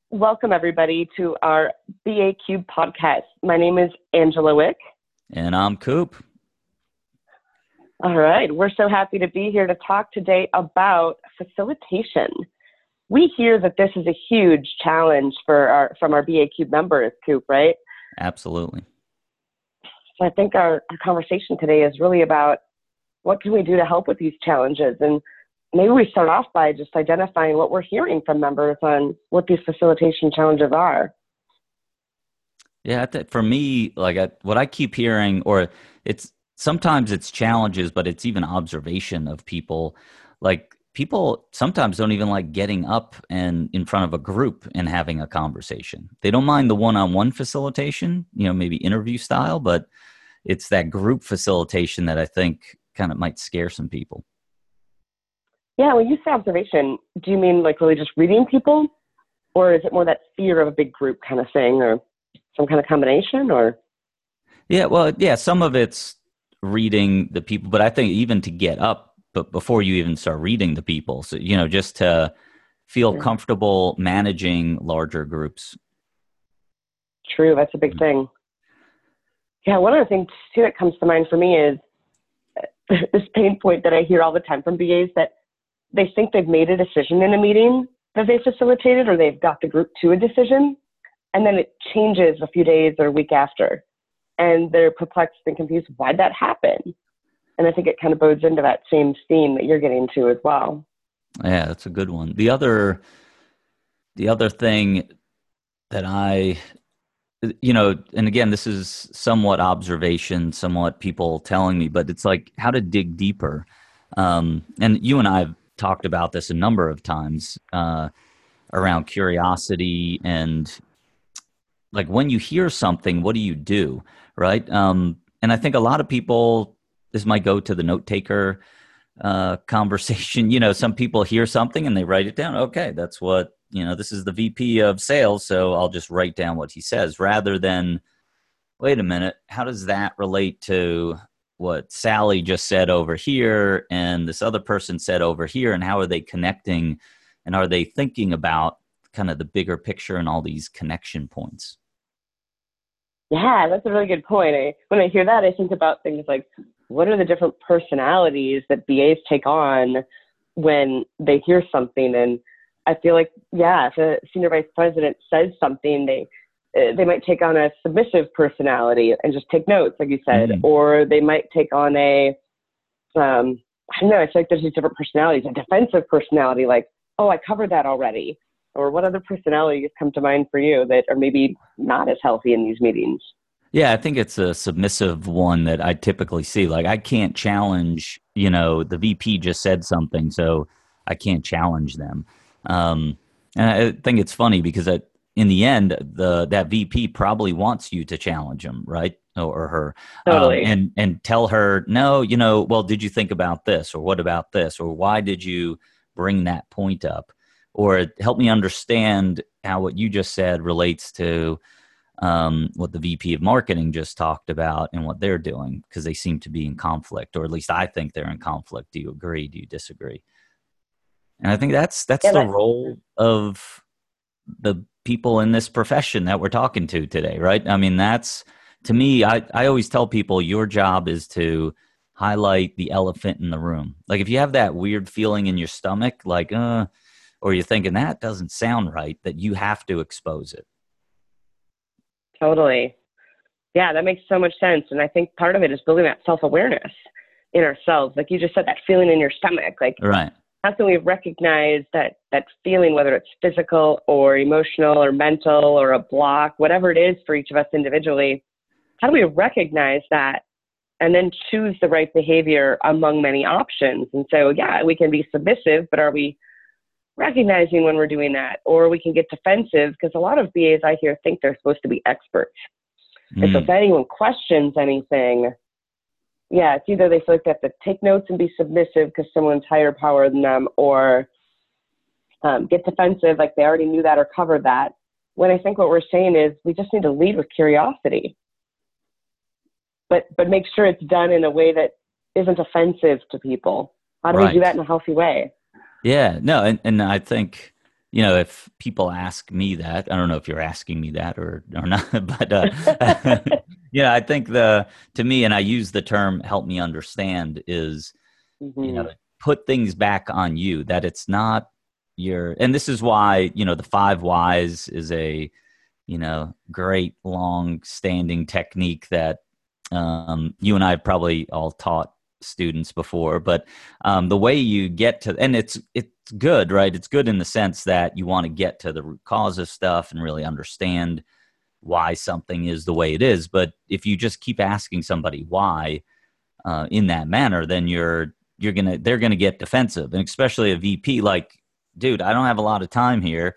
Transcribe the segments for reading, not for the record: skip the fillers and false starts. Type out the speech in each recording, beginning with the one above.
Welcome everybody to our BA Cube podcast. My name is Angela Wick. And I'm Coop. All right, we're so happy to be here to talk today about facilitation. We hear that this is a huge challenge from our BA Cube members, Coop, right? Absolutely. So I think our conversation today is really about what can we do to help with these challenges, and maybe we start off by just identifying what we're hearing from members on what these facilitation challenges are. Yeah, for me, what I keep hearing, or sometimes it's challenges, but it's even observation of people. Like people sometimes don't even like getting up and in front of a group and having a conversation. They don't mind the one-on-one facilitation, maybe interview style, but it's that group facilitation that I think kind of might scare some people. Yeah, when you say observation, do you mean like really just reading people? Or is it more that fear of a big group kind of thing, or some kind of combination? Or Yeah, some of it's reading the people, but I think even to get up, but before you even start reading the people, so, just to feel comfortable managing larger groups. True, that's a big thing. Yeah, one of the things too that comes to mind for me is this pain point that I hear all the time from BAs, that they think they've made a decision in a meeting that they facilitated, or they've got the group to a decision, and then it changes a few days or a week after. And they're perplexed and confused. Why'd that happen? And I think it kind of bodes into that same theme that you're getting to as well. Yeah, that's a good one. The other thing that and again, this is somewhat observation, somewhat people telling me, but it's like how to dig deeper. And you and I have talked about this a number of times around curiosity and like when you hear something, what do you do, right? And I think a lot of people, this might go to the note taker conversation. Some people hear something and they write it down. Okay, that's what, this is the VP of sales, so I'll just write down what he says, rather than, wait a minute, how does that relate to what Sally just said over here and this other person said over here, and how are they connecting, and are they thinking about kind of the bigger picture and all these connection points? Yeah, that's a really good point. When I hear that, I think about things like, what are the different personalities that BAs take on when they hear something? And I feel like, yeah, if a senior vice president says something, they might take on a submissive personality and just take notes, like you said, or they might take on I don't know, I feel like there's these different personalities, a defensive personality, like, oh, I covered that already. Or what other personalities come to mind for you that are maybe not as healthy in these meetings? Yeah, I think it's a submissive one that I typically see. Like, I can't challenge, the VP just said something, so I can't challenge them. And I think it's funny because in the end, that VP probably wants you to challenge him, right? Or her. Totally. And tell her, no, well, did you think about this? Or what about this? Or why did you bring that point up? Or help me understand how what you just said relates to what the VP of marketing just talked about and what they're doing, because they seem to be in conflict, or at least I think they're in conflict. Do you agree? Do you disagree? And I think that's the role of the people in this profession that we're talking to today, right? I mean, that's, to me, I always tell people your job is to highlight the elephant in the room. Like if you have that weird feeling in your stomach, like, or you're thinking that doesn't sound right, that you have to expose it. Totally. Yeah, that makes so much sense. And I think part of it is building that self-awareness in ourselves. Like you just said, that feeling in your stomach, like, right. How can we recognize that feeling, whether it's physical or emotional or mental or a block, whatever it is for each of us individually? How do we recognize that and then choose the right behavior among many options? And so, yeah, we can be submissive, but are we recognizing when we're doing that? Or we can get defensive, because a lot of BAs I hear think they're supposed to be experts. And so if anyone questions anything, yeah, it's either they feel like they have to take notes and be submissive because someone's higher power than them, or get defensive, like they already knew that or covered that. When I think what we're saying is we just need to lead with curiosity, but make sure it's done in a way that isn't offensive to people. How do we do that in a healthy way? Yeah, no, and I think if people ask me that, I don't know if you're asking me that or not, but I think to me, and I use the term "help me understand" is, Mm-hmm. put things back on you, that it's not and this is why, the 5 whys is a, great long standing technique that you and I have probably all taught students before, but the way you get to, and it's good, right? It's good in the sense that you want to get to the root cause of stuff and really understand why something is the way it is. But if you just keep asking somebody why in that manner, then they're gonna get defensive, and especially a VP. Like, dude, I don't have a lot of time here.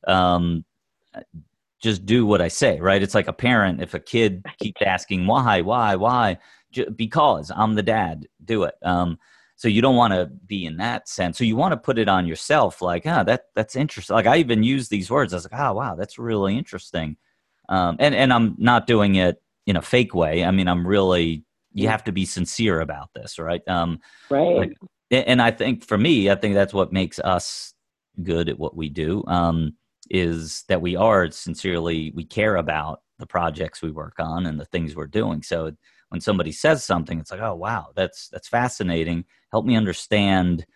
Just do what I say, right? It's like a parent. If a kid keeps asking why, because I'm the dad, do it. So you don't want to be in that sense. So you want to put it on yourself, like, that's interesting. Like, I even use these words. I was like, wow, that's really interesting. And I'm not doing it in a fake way. I mean, you have to be sincere about this, right? Right. And I think for me, I think that's what makes us good at what we do. Is that we care about the projects we work on and the things we're doing. So when somebody says something, it's like, oh, wow, that's fascinating. Help me understand,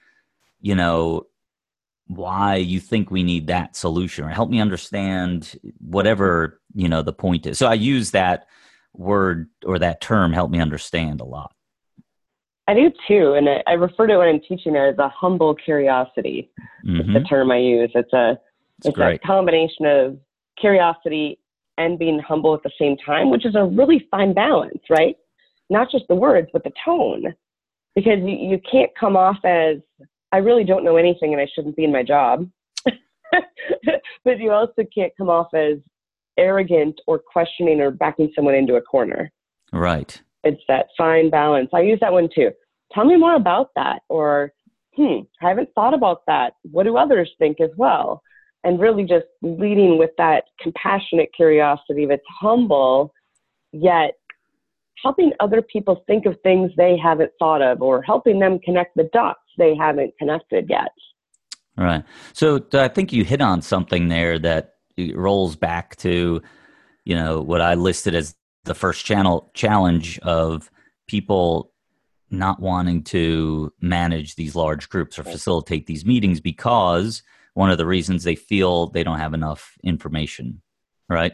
why you think we need that solution, or help me understand whatever, the point is. So I use that word or that term, help me understand, a lot. I do too. And I refer to it when I'm teaching as a humble curiosity. Mm-hmm. It's the term I use. It's a combination of curiosity and being humble at the same time, which is a really fine balance, right? Not just the words, but the tone. Because you can't come off as, I really don't know anything and I shouldn't be in my job. But you also can't come off as arrogant or questioning or backing someone into a corner. Right. It's that fine balance. I use that one too. Tell me more about that. Or, I haven't thought about that. What do others think as well? And really just leading with that compassionate curiosity that's humble, yet helping other people think of things they haven't thought of, or helping them connect the dots they haven't connected yet. Right. So I think you hit on something there that rolls back to, what I listed as the first challenge of people not wanting to manage these large groups or facilitate these meetings, because one of the reasons they feel they don't have enough information, right?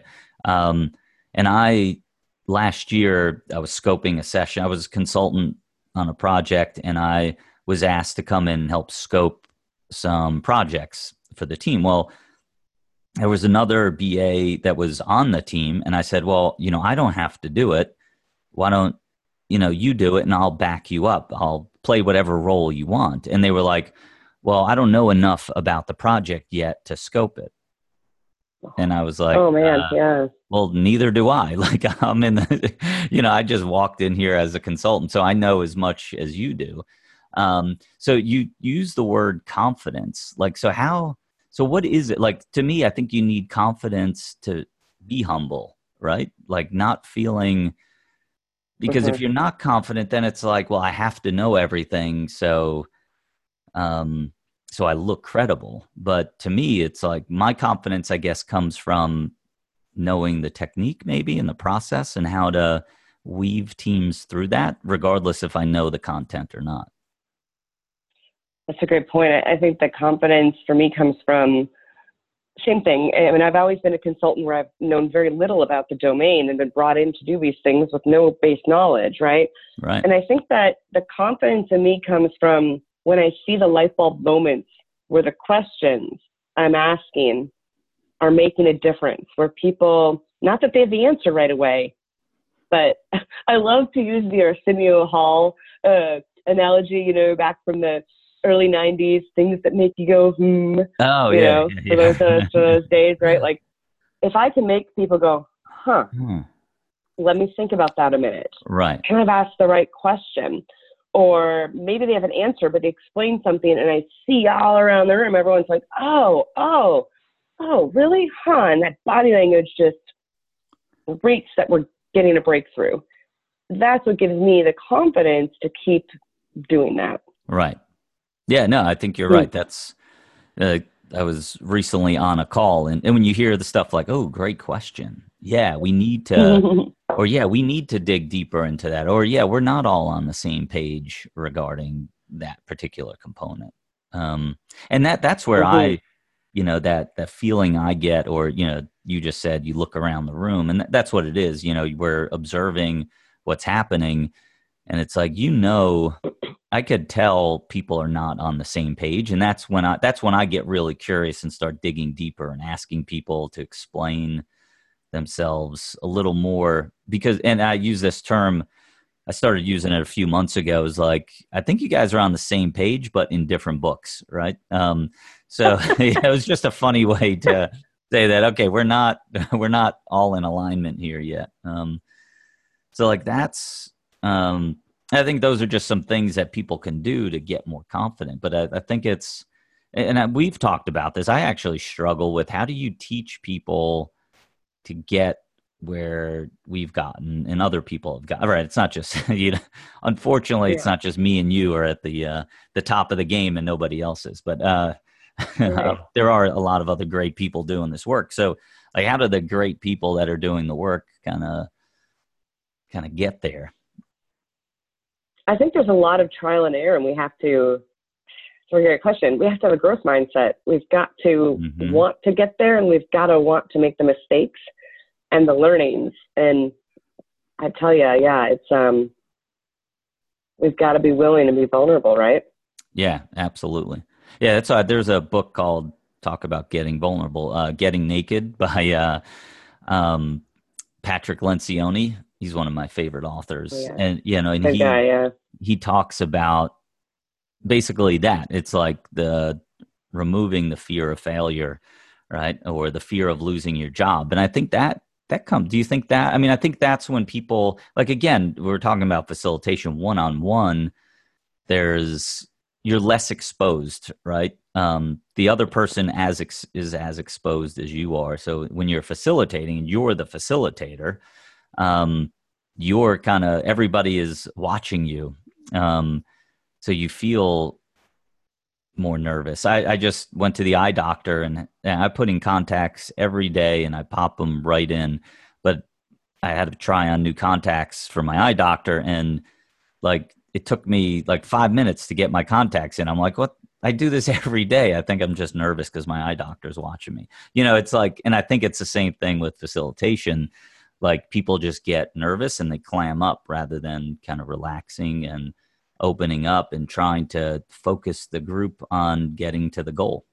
And last year, I was scoping a session. I was a consultant on a project, and I was asked to come in and help scope some projects for the team. Well, there was another BA that was on the team, and I said, well, I don't have to do it. Why don't, you do it, and I'll back you up. I'll play whatever role you want. And they were like, well, I don't know enough about the project yet to scope it. And I was like, oh man, yeah. Well, neither do I. Like, I'm in the, I just walked in here as a consultant, so I know as much as you do. So you use the word confidence. Like, so what is it? Like, to me, I think you need confidence to be humble, right? Like, not feeling, because if you're not confident, then it's like, well, I have to know everything. So I look credible. But to me, it's like my confidence, I guess, comes from knowing the technique maybe in the process and how to weave teams through that, regardless if I know the content or not. That's a great point. I think the confidence for me comes from same thing. I mean, I've always been a consultant where I've known very little about the domain and been brought in to do these things with no base knowledge, right? Right. And I think that the confidence in me comes from when I see the light bulb moments where the questions I'm asking are making a difference, where people, not that they have the answer right away, but I love to use the Arsenio Hall analogy, back from the early 90s, things that make you go, Oh, yeah. For those days, right? Like, if I can make people go, let me think about that a minute. Right. Kind of ask the right question. Or maybe they have an answer, but they explain something, and I see all around the room, everyone's like, oh, really? And that body language just reeks that we're getting a breakthrough. That's what gives me the confidence to keep doing that. Right. Yeah, no, I think you're right. That's I was recently on a call, and when you hear the stuff like, oh, great question. Yeah, we need to, or yeah, we need to dig deeper into that. Or yeah, we're not all on the same page regarding that particular component. And that's where Mhm. that feeling I get, or, you just said you look around the room, and that's what it is. We're observing what's happening, and it's like, I could tell people are not on the same page, and that's when I get really curious and start digging deeper and asking people to explain themselves a little more, because, and I use this term, I started using it a few months ago. Is like, I think you guys are on the same page, but in different books, right? So it was just a funny way to say that. Okay, we're not we're not all in alignment here yet. So like that's, I think those are just some things that people can do to get more confident. But I think we've talked about this. I actually struggle with, how do you teach people to get where we've gotten and other people have got. Right. It's not just, unfortunately, it's Yeah. not just me and you are at the top of the game and nobody else is, but, Right. there are a lot of other great people doing this work. So like, how do the great people that are doing the work kind of get there? I think there's a lot of trial and error, and we have to. So, a great question. We have to have a growth mindset. We've got to Hmm. want to get there, and we've got to want to make the mistakes and the learnings. And I tell you, yeah, it's we've got to be willing to be vulnerable, right? Yeah, absolutely. Yeah. That's why there's a book called Talk About Getting Vulnerable, Getting Naked by, um, Patrick Lencioni. He's one of my favorite Oh, authors, yeah, and and good guy. Yeah, he talks about basically that. It's like the removing the fear of failure, right, or the fear of losing your job. And I think that comes. Do you think that? I mean, I think that's when people, like, again, we're talking about facilitation one on one. There's You're less exposed, right? The other person is as exposed as you are. So when you're facilitating and you're the facilitator, um, you're kind of, everybody is watching you. Um, so you feel more nervous. I just went to the eye doctor, and I put in contacts every day and I pop them right in. But I had to try on new contacts for my eye doctor, and like, it took me like 5 minutes to get my contacts in. I'm like, what? I do this every day. I think I'm just nervous because my eye doctor's watching me. It's like, and I think it's the same thing with facilitation. Like, people just get nervous and they clam up rather than kind of relaxing and opening up and trying to focus the group on getting to the goal.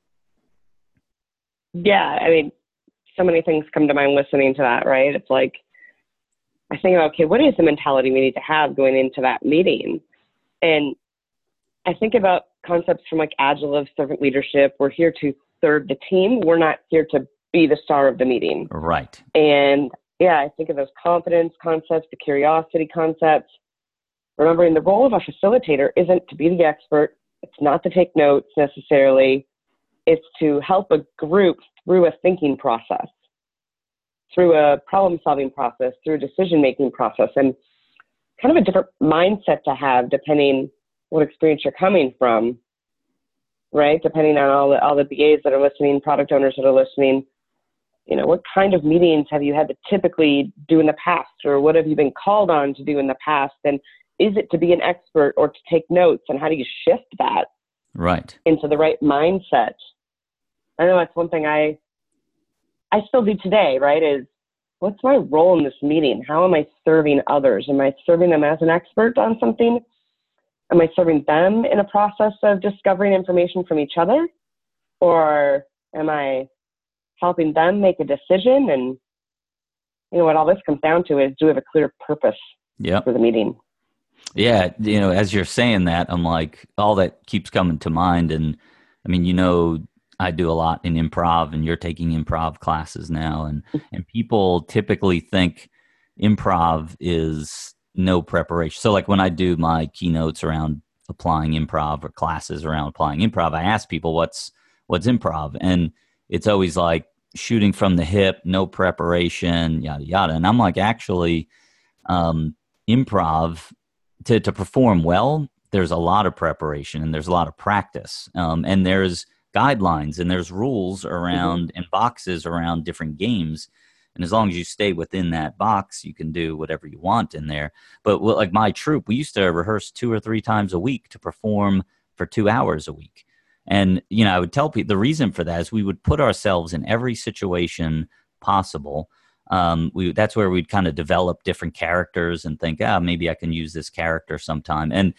yeah. I mean, so many things come to mind listening to that. Right? It's like I think about, okay, what is the mentality we need to have going into that meeting? And I think about concepts from like agile of servant leadership. We're here to serve the team. We're not here to be the star of the meeting. Right. And yeah, I think of those confidence concepts, the curiosity concepts, remembering the role of a facilitator isn't to be the expert. It's not to take notes necessarily. It's to help a group through a thinking process, through a problem solving process, through a decision making process, and kind of a different mindset to have depending what experience you're coming from, right? Depending on all the BAs that are listening, product owners that are listening. What kind of meetings have you had to typically do in the past, or what have you been called on to do in the past? And is it to be an expert or to take notes? And how do you shift that Right. into the right mindset? I know that's one thing I still do today, right? Is what's my role in this meeting? How am I serving others? Am I serving them as an expert on something? Am I serving them in a process of discovering information from each other? Or am I helping them make a decision? And what all this comes down to is, do we have a clear purpose Yep. for the meeting? Yeah, as you're saying that, I'm like, all that keeps coming to mind. And I mean, I do a lot in improv, and you're taking improv classes now, and people typically think improv is no preparation. So like, when I do my keynotes around applying improv, or classes around applying improv, I ask people what's improv, and it's always like shooting from the hip, no preparation, yada yada. And I'm like, actually, improv, to perform well, there's a lot of preparation and there's a lot of practice. And there's guidelines and there's rules around and boxes around different games. And as long as you stay within that box, you can do whatever you want in there. But like my troupe, we used to rehearse 2 or 3 times a week to perform for 2 hours a week. And, I would tell people the reason for that is we would put ourselves in every situation possible. That's where we'd kind of develop different characters and think, maybe I can use this character sometime. And,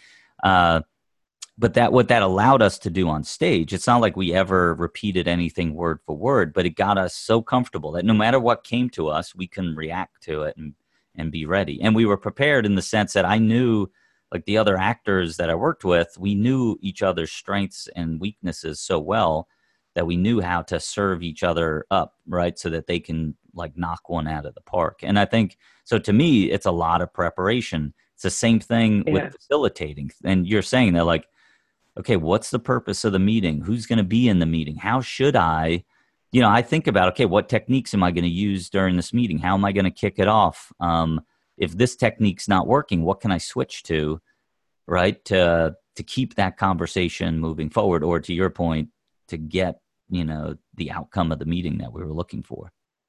but what that allowed us to do on stage, it's not like we ever repeated anything word for word, but it got us so comfortable that no matter what came to us, we can react to it and be ready. And we were prepared in the sense that I knew, like the other actors that I worked with, we knew each other's strengths and weaknesses so well that we knew how to serve each other up, right? So that they can like knock one out of the park. And I think, so to me, it's a lot of preparation. It's the same thing with facilitating. And you're saying that like, okay, what's the purpose of the meeting? Who's going to be in the meeting? How should I think about, okay, what techniques am I going to use during this meeting? How am I going to kick it off? If this technique's not working, what can I switch to, right? To keep that conversation moving forward, or to your point, to get, the outcome of the meeting that we were looking for.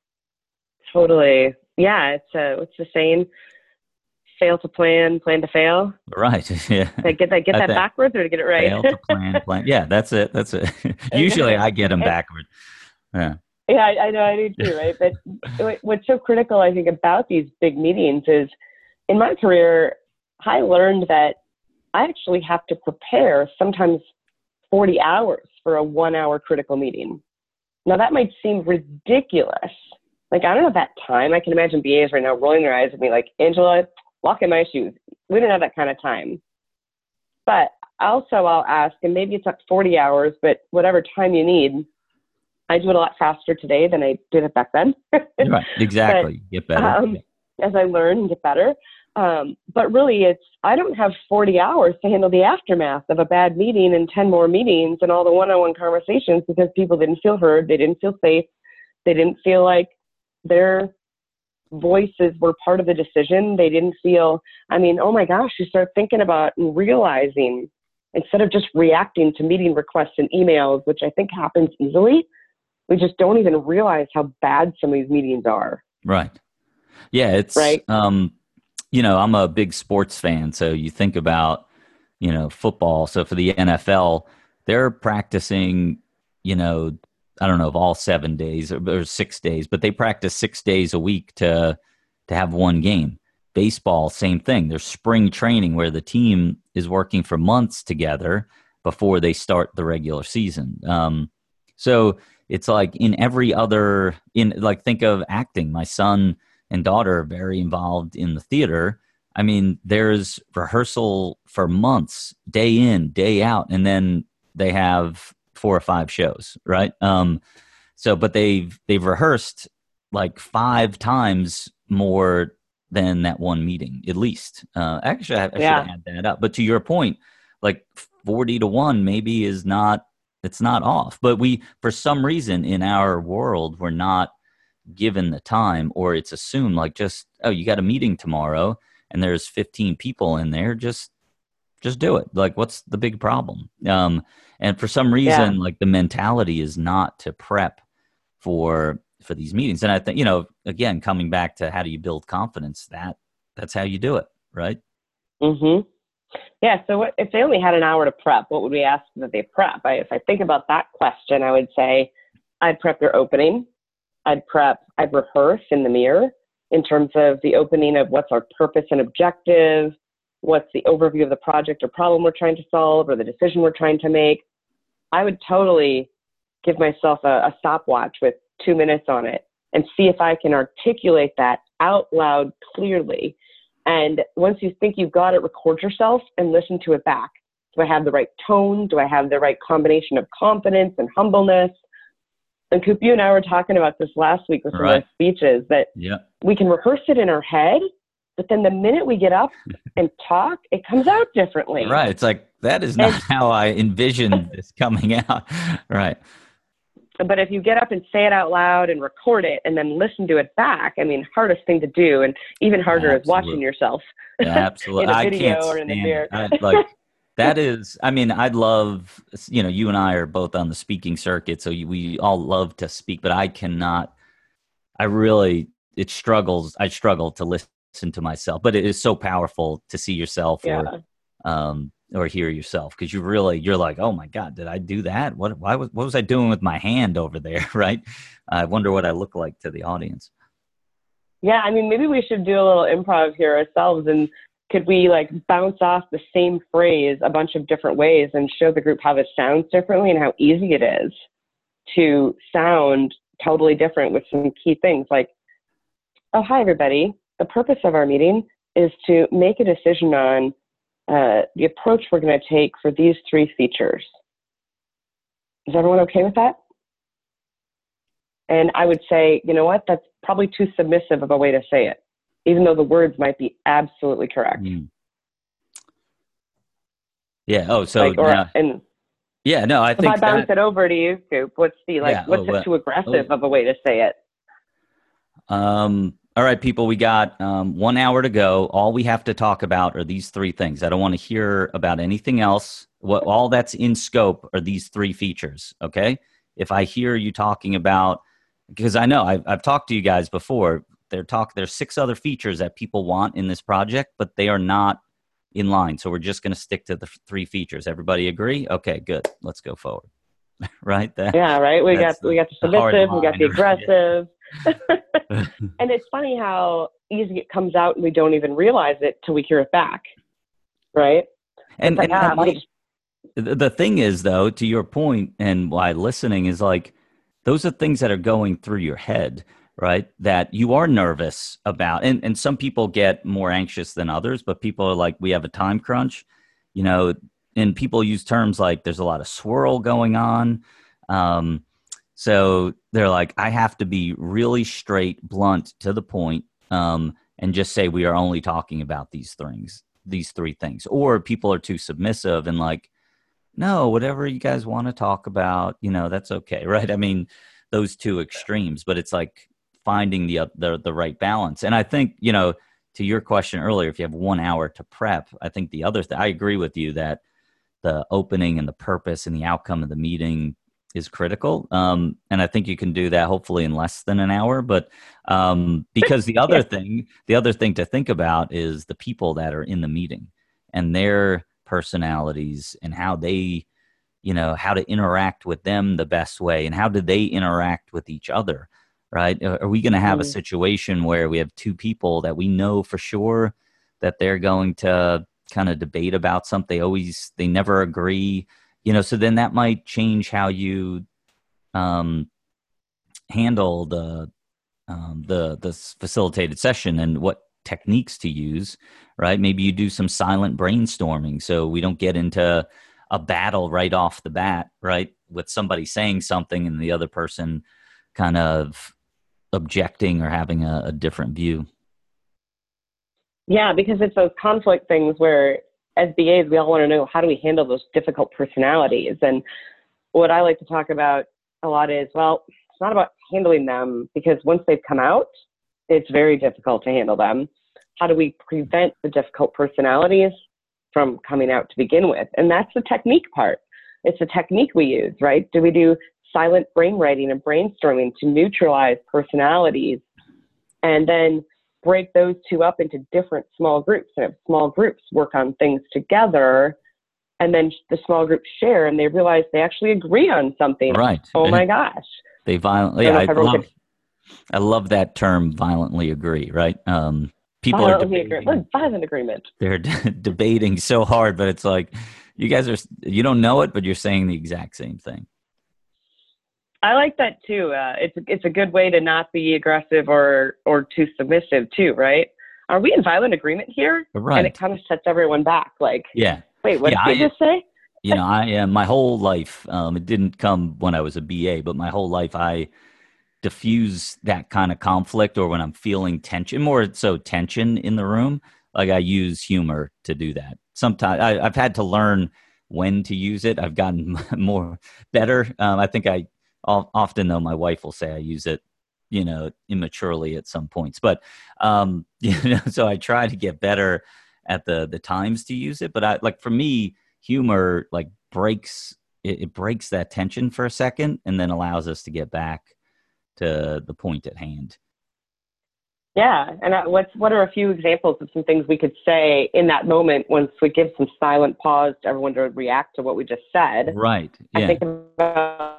Totally. Yeah. It's the same. Fail to plan, plan to fail. Right. Yeah. Did I get that backwards or to get it right? Fail to plan. Yeah, that's it. Usually I get them backwards. Yeah. Yeah, I know, I do too, right? But what's so critical, I think, about these big meetings is, in my career, I learned that I actually have to prepare sometimes 40 hours for a 1-hour critical meeting. Now, that might seem ridiculous. Like, I don't have that time. I can imagine BAs right now rolling their eyes at me like, Angela, walk in my shoes. We don't have that kind of time. But also I'll ask, and maybe it's not 40 hours, but whatever time you need, I do it a lot faster today than I did it back then. Right, exactly. Get better. As I learn and get better. But really, I don't have 40 hours to handle the aftermath of a bad meeting and 10 more meetings and all the one-on-one conversations because people didn't feel heard. They didn't feel safe. They didn't feel like their voices were part of the decision. They didn't feel, oh my gosh, you start thinking about and realizing, instead of just reacting to meeting requests and emails, which I think happens easily, we just don't even realize how bad some of these meetings are. Right. Yeah. It's right. I'm a big sports fan. So you think about, football. So for the NFL, they're practicing, I don't know if all 7 days or 6 days, but they practice 6 days a week to have one game. Baseball, same thing. There's spring training where the team is working for months together before they start the regular season. So it's like think of acting. My son and daughter are very involved in the theater. There's rehearsal for months, day in, day out, and then they have 4 or 5 shows, right? But they've rehearsed like 5 times more than that one meeting, at least. Actually, I should add that up. But to your point, like 40-1 maybe it's not off. But for some reason in our world, we're not given the time, or it's assumed like you got a meeting tomorrow and there's 15 people in there, just do it. Like, what's the big problem? And for some reason, like the mentality is not to prep for these meetings. And I think, again, coming back to how do you build confidence, that's how you do it. Right. Mm-hmm. Yeah. So if they only had an hour to prep, what would we ask that they prep? If I think about that question, I would say I'd prep their opening. I'd rehearse in the mirror in terms of the opening of what's our purpose and objective, what's the overview of the project or problem we're trying to solve or the decision we're trying to make. I would totally give myself a stopwatch with 2 minutes on it and see if I can articulate that out loud clearly. And once you think you've got it, record yourself and listen to it back. Do I have the right tone? Do I have the right combination of confidence and humbleness? And Coop, you and I were talking about this last week with some of the speeches, that we can rehearse it in our head, but then the minute we get up and talk, it comes out differently. Right. It's like, that is not how I envisioned this coming out. Right. But if you get up and say it out loud and record it and then listen to it back, hardest thing to do, and even harder is watching yourself. Absolutely. in a video or in the mirror. That is, I mean, I'd love, you and I are both on the speaking circuit, so we all love to speak, but I cannot, I really, I struggle to listen to myself, but it is so powerful to see yourself Yeah. or hear yourself. Cause you're like, oh my God, did I do that? What was I doing with my hand over there? Right. I wonder what I look like to the audience. Yeah, I mean, maybe we should do a little improv here ourselves, and could we like bounce off the same phrase a bunch of different ways and show the group how it sounds differently and how easy it is to sound totally different with some key things like, oh, hi, everybody. The purpose of our meeting is to make a decision on the approach we're going to take for these 3 features. Is everyone okay with that? And I would say, you know what, that's probably too submissive of a way to say it, even though the words might be absolutely correct. Mm. Yeah. Oh, so like, or, now, and yeah, no, I if think I bounce it over to you, Coop, what's the too aggressive of a way to say it? All right, people, we got 1 hour to go. All we have to talk about are these 3 things. I don't want to hear about anything else. All that's in scope are these 3 features. Okay. If I hear you talking about, because I know I've talked to you guys before, there's 6 other features that people want in this project, but they are not in line. So we're just going to stick to the 3 features. Everybody agree? Okay, good. Let's go forward. Right? Yeah, right. We got the submissive, we got the aggressive. And it's funny how easy it comes out and we don't even realize it till we hear it back. Right? And the thing is, though, to your point, and why listening is like, those are things that are going through your head, right? That you are nervous about. And some people get more anxious than others, but people are like, we have a time crunch, and people use terms like there's a lot of swirl going on. So they're like, I have to be really straight, blunt, to the point, and just say we are only talking about these 3 things. Or people are too submissive and like, no, whatever you guys want to talk about, that's okay, right? I mean, those 2 extremes, but it's like finding the right balance. And I think, to your question earlier, if you have 1 hour to prep, I think the other I agree with you that the opening and the purpose and the outcome of the meeting is critical. And I think you can do that hopefully in less than an hour. But because the other thing to think about is the people that are in the meeting and their personalities and how they, how to interact with them the best way, and how do they interact with each other, right? Are we going to have a situation where we have 2 people that we know for sure that they're going to kind of debate about something, they never agree, so then that might change how you handle the facilitated session and what techniques to use, right? Maybe you do some silent brainstorming so we don't get into a battle right off the bat, right? With somebody saying something and the other person kind of objecting or having a different view. Yeah, because it's those conflict things where as BAs, we all want to know, how do we handle those difficult personalities? And what I like to talk about a lot is, well, it's not about handling them, because once they've come out, it's very difficult to handle them. How do we prevent the difficult personalities from coming out to begin with? And that's the technique part. It's a technique we use, right? Do we do silent brainwriting and brainstorming to neutralize personalities and then break those 2 up into different small groups, and have small groups work on things together, and then the small groups share and they realize they actually agree on something. Right. Oh my gosh. They violently, I love that term, violently agree, right? People are debating. Violent agreement. They're debating so hard, but it's like, you don't know it, but you're saying the exact same thing. I like that too. It's a good way to not be aggressive or too submissive too, right? Are we in violent agreement here? Right. And it kind of sets everyone back. Like, yeah. Wait, what did you just say? I am my whole life. It didn't come when I was a BA, but my whole life I diffuse that kind of conflict, or when I'm feeling tension, more so tension in the room. Like I use humor to do that. Sometimes I've had to learn when to use it. I've gotten more better. I think often though, my wife will say I use it, immaturely at some points, but, so I try to get better at the times to use it. But for me, humor like breaks it breaks that tension for a second and then allows us to get back to the point at hand. Yeah. And what are a few examples of some things we could say in that moment once we give some silent pause to everyone to react to what we just said? Right. Yeah. I think about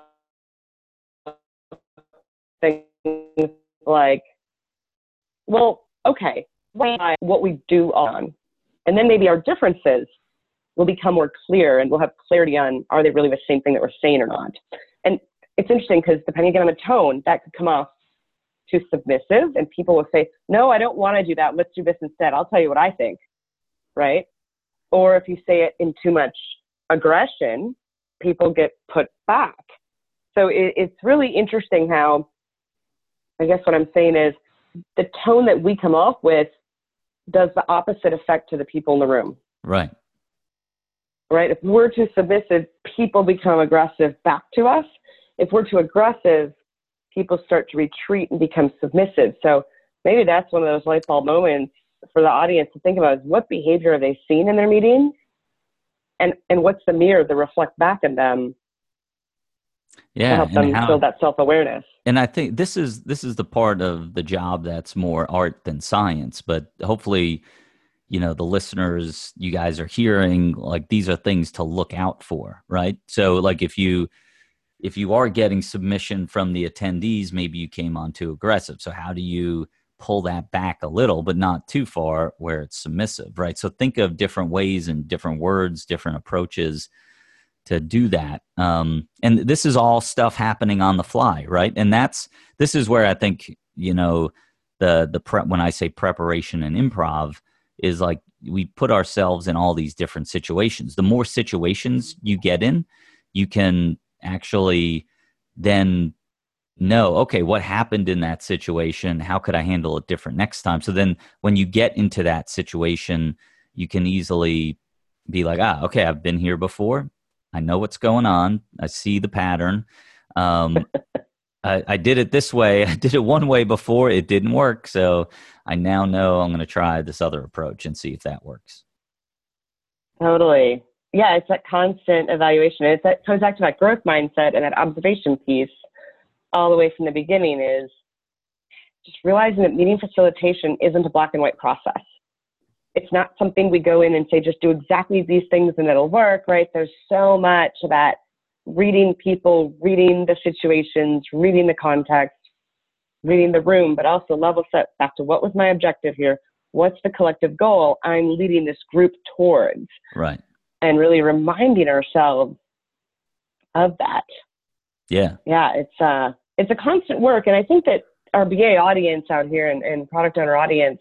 things like, well, okay, what we do on, and then maybe our differences will become more clear and we'll have clarity on, are they really the same thing that we're saying or not? And it's interesting because depending again on the tone, that could come off too submissive and people will say, no, I don't want to do that. Let's do this instead. I'll tell you what I think, right? Or if you say it in too much aggression, people get put back. So it's really interesting how, I guess what I'm saying is the tone that we come off with does the opposite effect to the people in the room. Right. Right? If we're too submissive, people become aggressive back to us. If we're too aggressive, people start to retreat and become submissive. So maybe that's one of those light bulb moments for the audience to think about is what behavior have they seen in their meetings? And what's the mirror that reflect back at them to help them build that self-awareness? And I think this is the part of the job that's more art than science, but hopefully, the listeners, you guys are hearing, like, these are things to look out for, right? So like if you are getting submission from the attendees, maybe you came on too aggressive. So how do you pull that back a little, but not too far where it's submissive, right? So think of different ways and different words, different approaches to do that. And this is all stuff happening on the fly, right? And this is where I think, the prep, when I say preparation and improv, is like we put ourselves in all these different situations. The more situations you get in, you can actually then know, okay, what happened in that situation? How could I handle it different next time? So then when you get into that situation, you can easily be like, okay, I've been here before. I know what's going on. I see the pattern. I did it this way. I did it one way before. It didn't work. So I now know I'm going to try this other approach and see if that works. Totally. Yeah, it's that constant evaluation. It comes back to that growth mindset and that observation piece all the way from the beginning is just realizing that meeting facilitation isn't a black and white process. It's not something we go in and say, just do exactly these things and it'll work, right? There's so much about reading people, reading the situations, reading the context, reading the room, but also level set back to what was my objective here? What's the collective goal I'm leading this group towards? Right. And really reminding ourselves of that. Yeah. Yeah, it's a constant work. And I think that our BA audience out here and product owner audience,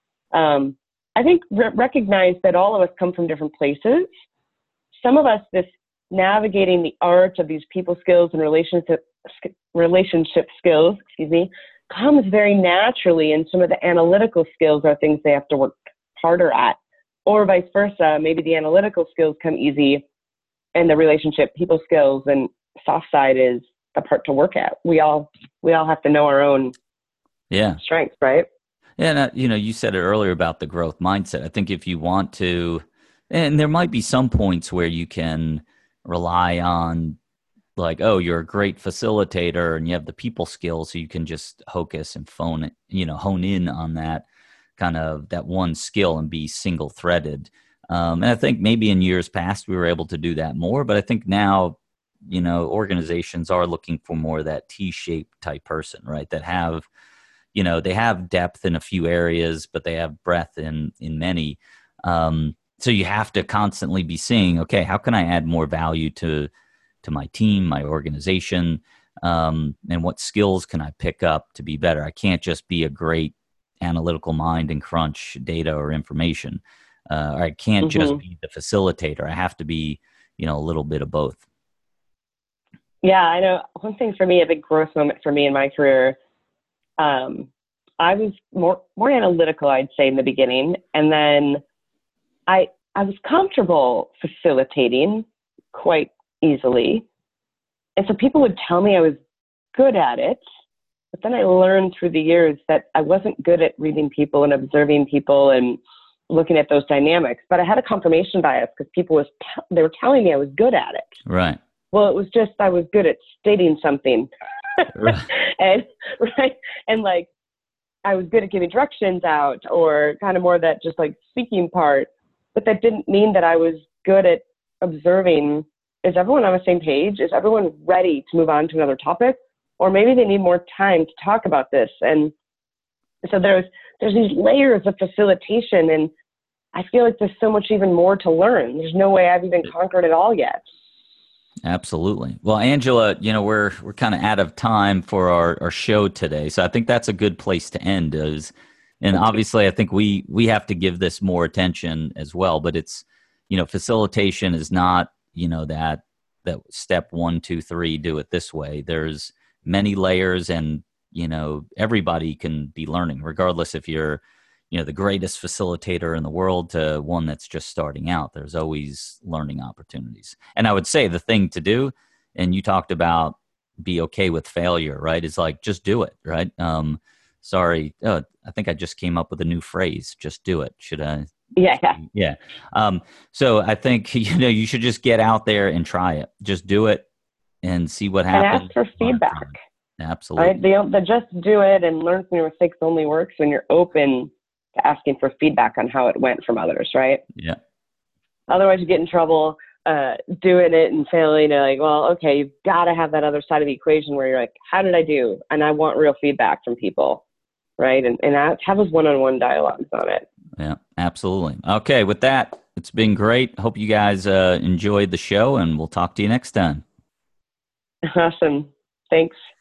I think recognize that all of us come from different places. Some of us, this navigating the art of these people skills and relationship skills, comes very naturally, and some of the analytical skills are things they have to work harder at, or vice versa. Maybe the analytical skills come easy, and the relationship people skills and soft side is the part to work at. We all have to know our own strengths, right? Yeah, and you said it earlier about the growth mindset. I think if you want to, and there might be some points where you can rely on, like, oh, you're a great facilitator and you have the people skills, so you can just hocus and hone in on that kind of that one skill and be single threaded. And I think maybe in years past we were able to do that more, but I think now, organizations are looking for more of that T-shaped type person, right? That have, they have depth in a few areas, but they have breadth in many. So you have to constantly be seeing, okay, how can I add more value to my team, my organization, and what skills can I pick up to be better? I can't just be a great analytical mind and crunch data or information. Or I can't just be the facilitator. I have to be, a little bit of both. Yeah, I know. One thing for me, a big growth moment for me in my career, I was more analytical, I'd say, in the beginning. And then I was comfortable facilitating quite easily. And so people would tell me I was good at it. But then I learned through the years that I wasn't good at reading people and observing people and looking at those dynamics, but I had a confirmation bias because they were telling me I was good at it. Right. Well, it was just I was good at stating something, Right. and right, and like I was good at giving directions out, or kind of more that just like speaking part. But that didn't mean that I was good at observing. Is everyone on the same page? Is everyone ready to move on to another topic? Or maybe they need more time to talk about this. And so there's these layers of facilitation, and I feel like there's so much even more to learn. There's no way I've even conquered it all yet. Absolutely. Well, Angela, we're kind of out of time for our show today. So I think that's a good place to end and obviously I think we have to give this more attention as well, but it's, facilitation is not, that step 1, 2, 3, do it this way. There's many layers, and, everybody can be learning, regardless if you're, the greatest facilitator in the world to one that's just starting out. There's always learning opportunities. And I would say the thing to do, and you talked about be okay with failure, right? Is like, just do it, right? I think I just came up with a new phrase. Just do it. Should I? Yeah. Yeah. So I think, you should just get out there and try it. Just do it and see what happens. And ask for feedback. Absolutely. Right? The just do it and learn from your mistakes only works when you're open to asking for feedback on how it went from others, right? Yeah. Otherwise you get in trouble doing it and failing. Like, well, okay, you've got to have that other side of the equation where you're like, how did I do? And I want real feedback from people, right? And have those one-on-one dialogues on it. Yeah, absolutely. Okay, with that, it's been great. Hope you guys enjoyed the show, and we'll talk to you next time. Awesome. Thanks.